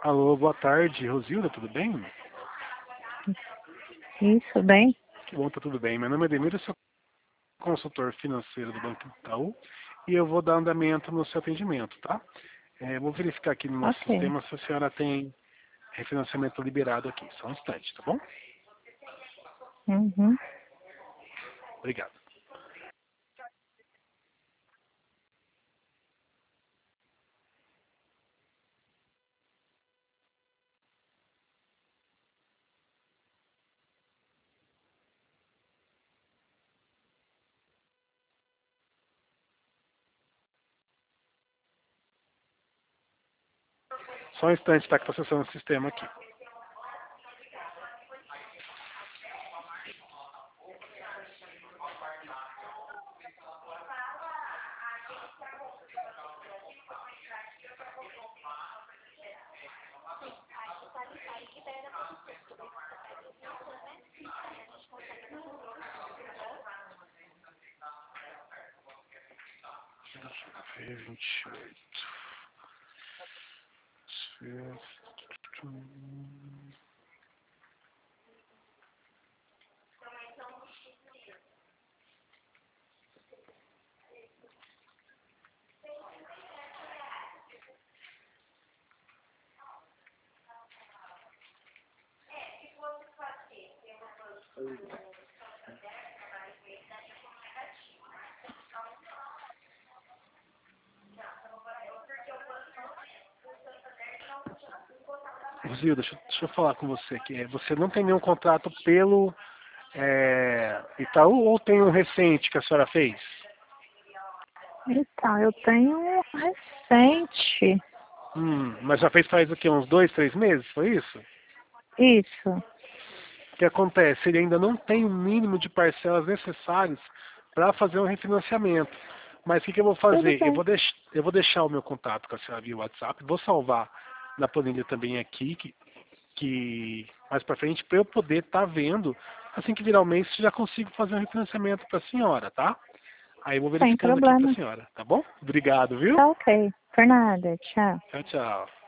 Alô, boa tarde, Rosilda, tudo bem? Isso, bem? Que bom, tá tudo bem. Meu nome é Demir, eu sou consultor financeiro do Banco Itaú e eu vou dar andamento no seu atendimento, tá? Vou verificar aqui no nosso Ok. sistema se a senhora tem refinanciamento liberado aqui. Só um instante, tá bom? Uhum. Obrigado. Só um instante, tá? Que tá acessando o sistema aqui. Deixa eu ver, 28. Rosilda, deixa eu falar com você aqui. Você não tem nenhum contrato pelo Itaú ou tem um recente que a senhora fez? Então, eu tenho um recente. Mas já fez faz o quê? Uns 2, 3 meses? Foi isso? Isso. O que acontece? Ele ainda não tem o mínimo de parcelas necessários para fazer um refinanciamento. Mas o que eu vou Tudo fazer? bem. Eu vou deixar o meu contato com a senhora via WhatsApp, vou salvar na planilha também aqui, que mais para frente, para eu poder estar vendo, assim que virar o mês, se já consigo fazer um refinanciamento para a senhora, tá? Aí eu vou Sem verificando aqui para a problema. senhora, tá bom? Obrigado, viu? Tá ok. Por nada. Tchau. Tchau, tchau.